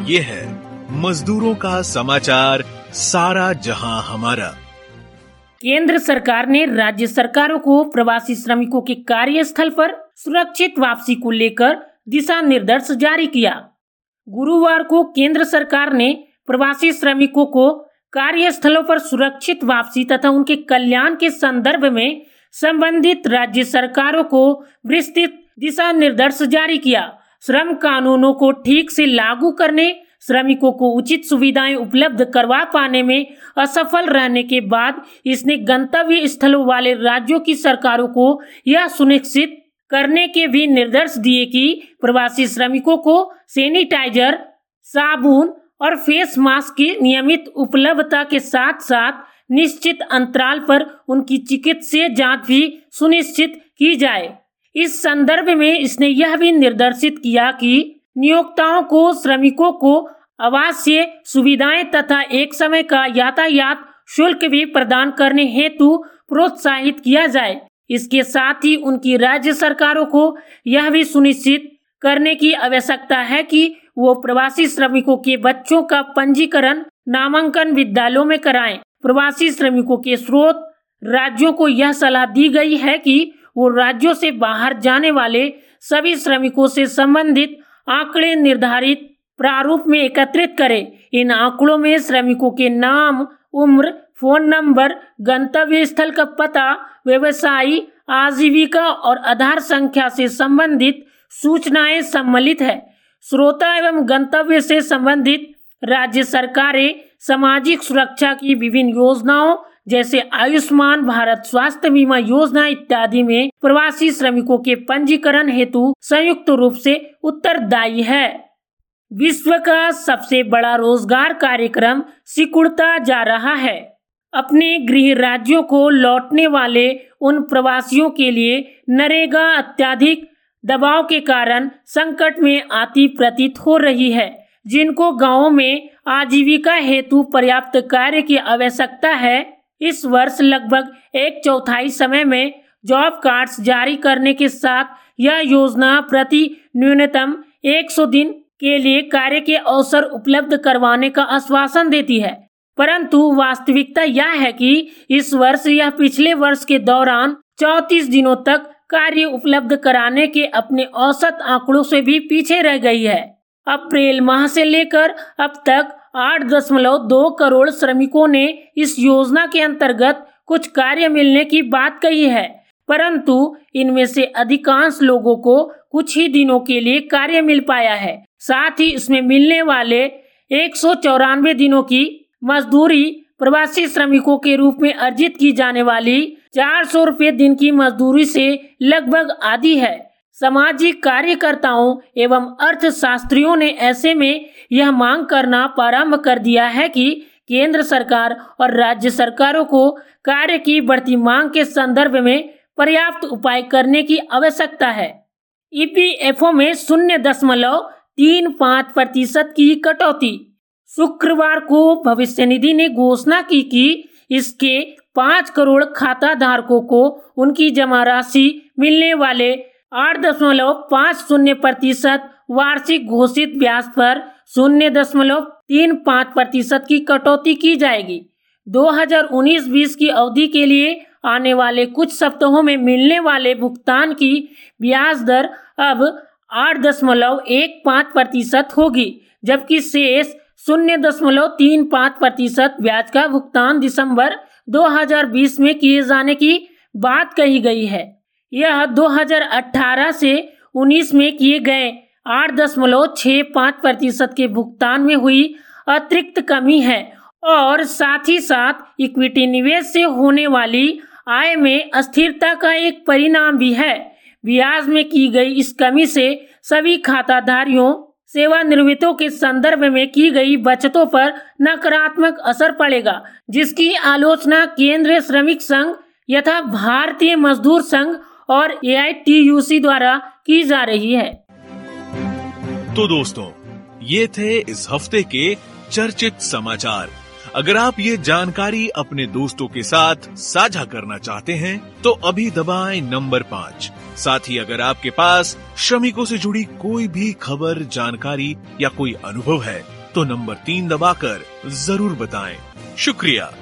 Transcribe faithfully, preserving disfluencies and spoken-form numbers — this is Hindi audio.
ये है मजदूरों का समाचार, सारा जहां हमारा। केंद्र सरकार ने राज्य सरकारों को प्रवासी श्रमिकों के कार्यस्थल पर सुरक्षित वापसी को लेकर दिशा निर्देश जारी किया। गुरुवार को केंद्र सरकार ने प्रवासी श्रमिकों को कार्यस्थलों पर सुरक्षित वापसी तथा उनके कल्याण के संदर्भ में संबंधित राज्य सरकारों को विस्तृत दिशा निर्देश जारी किया। श्रम कानूनों को ठीक से लागू करने, श्रमिकों को उचित सुविधाएं उपलब्ध करवा पाने में असफल रहने के बाद इसने गंतव्य स्थलों वाले राज्यों की सरकारों को यह सुनिश्चित करने के भी निर्देश दिए कि प्रवासी श्रमिकों को सैनिटाइजर, साबुन और फेस मास्क की नियमित उपलब्धता के साथ साथ निश्चित अंतराल पर उनकी चिकित्सीय जांच भी सुनिश्चित की जाए। इस संदर्भ में इसने यह भी निर्देशित किया कि नियोक्ताओं को श्रमिकों को आवासीय सुविधाएं तथा एक समय का यातायात शुल्क भी प्रदान करने हेतु प्रोत्साहित किया जाए। इसके साथ ही उनकी राज्य सरकारों को यह भी सुनिश्चित करने की आवश्यकता है कि वो प्रवासी श्रमिकों के बच्चों का पंजीकरण नामांकन विद्यालयों में कराएं। प्रवासी श्रमिकों के स्रोत राज्यों को यह सलाह दी गई है कि वो राज्यों से बाहर जाने वाले सभी श्रमिकों से संबंधित आंकड़े निर्धारित प्रारूप में एकत्रित करें। इन आंकड़ों में श्रमिकों के नाम, उम्र, फोन नंबर, गंतव्य स्थल का पता, व्यवसाय, आजीविका और आधार संख्या से संबंधित सूचनाएं सम्मिलित है। श्रोता एवं गंतव्य से संबंधित राज्य सरकारें सामाजिक सुरक्षा की विभिन्न योजनाओं जैसे आयुष्मान भारत स्वास्थ्य बीमा योजना इत्यादि में प्रवासी श्रमिकों के पंजीकरण हेतु संयुक्त रूप से उत्तरदायी है। विश्व का सबसे बड़ा रोजगार कार्यक्रम सिकुड़ता जा रहा है। अपने गृह राज्यों को लौटने वाले उन प्रवासियों के लिए नरेगा अत्यधिक दबाव के कारण संकट में आती प्रतीत हो रही है। जिनको गांवों में आजीविका हेतु पर्याप्त कार्य की आवश्यकता है, इस वर्ष लगभग एक चौथाई समय में जॉब कार्ड्स जारी करने के साथ यह योजना प्रति न्यूनतम सौ दिन के लिए कार्य के अवसर उपलब्ध करवाने का आश्वासन देती है। परंतु वास्तविकता यह है कि इस वर्ष यह पिछले वर्ष के दौरान चौंतीस दिनों तक कार्य उपलब्ध कराने के अपने औसत आंकड़ों से भी पीछे रह गई है। अप्रैल माह से लेकर अब तक आठ दशमलव दो करोड़ श्रमिकों ने इस योजना के अंतर्गत कुछ कार्य मिलने की बात कही है, परंतु इनमें से अधिकांश लोगों को कुछ ही दिनों के लिए कार्य मिल पाया है। साथ ही इसमें मिलने वाले एक सौ चौरानवे दिनों की मजदूरी प्रवासी श्रमिकों के रूप में अर्जित की जाने वाली चार सौ रुपये दिन की मजदूरी से लगभग आधी है। सामाजिक कार्यकर्ताओं एवं अर्थशास्त्रियों ने ऐसे में यह मांग करना प्रारंभ कर दिया है कि केंद्र सरकार और राज्य सरकारों को कार्य की बढ़ती मांग के संदर्भ में पर्याप्त उपाय करने की आवश्यकता है। ई पी एफ ओ में शून्य दशमलव तीन पाँच प्रतिशत की कटौती। शुक्रवार को भविष्य निधि ने घोषणा की कि इसके पाँच करोड़ खाता धारकों को उनकी जमा राशि मिलने वाले आठ दशमलव पाँच शून्य प्रतिशत वार्षिक घोषित ब्याज पर शून्य दशमलव तीन पाँच प्रतिशत की कटौती की जाएगी। दो हज़ार उन्नीस बीस की अवधि के लिए आने वाले कुछ सप्ताहों में मिलने वाले भुगतान की ब्याज दर अब आठ दशमलव एक पाँच प्रतिशत होगी, जबकि शेष शून्य दशमलव तीन पाँच प्रतिशत ब्याज का भुगतान दिसंबर दो हज़ार बीस में किए जाने की बात कही गई है। यह दो हज़ार अठारह से उन्नीस में किए गए आठ दशमलव छह पाँच प्रतिशत के भुगतान में हुई अतिरिक्त कमी है और साथ ही साथ इक्विटी निवेश से होने वाली आय में अस्थिरता का एक परिणाम भी है। ब्याज में की गई इस कमी से सभी खाताधारियों, सेवानिवृत्तों के संदर्भ में की गई बचतों पर नकारात्मक असर पड़ेगा, जिसकी आलोचना केंद्रीय श्रमिक संघ यथा भारतीय मजदूर संघ और ए आई टी यू सी द्वारा की जा रही है। तो दोस्तों, ये थे इस हफ्ते के चर्चित समाचार। अगर आप ये जानकारी अपने दोस्तों के साथ साझा करना चाहते हैं तो अभी दबाएं नंबर पाँच। साथ ही अगर आपके पास श्रमिकों से जुड़ी कोई भी खबर, जानकारी या कोई अनुभव है तो नंबर तीन दबाकर जरूर बताएं। शुक्रिया।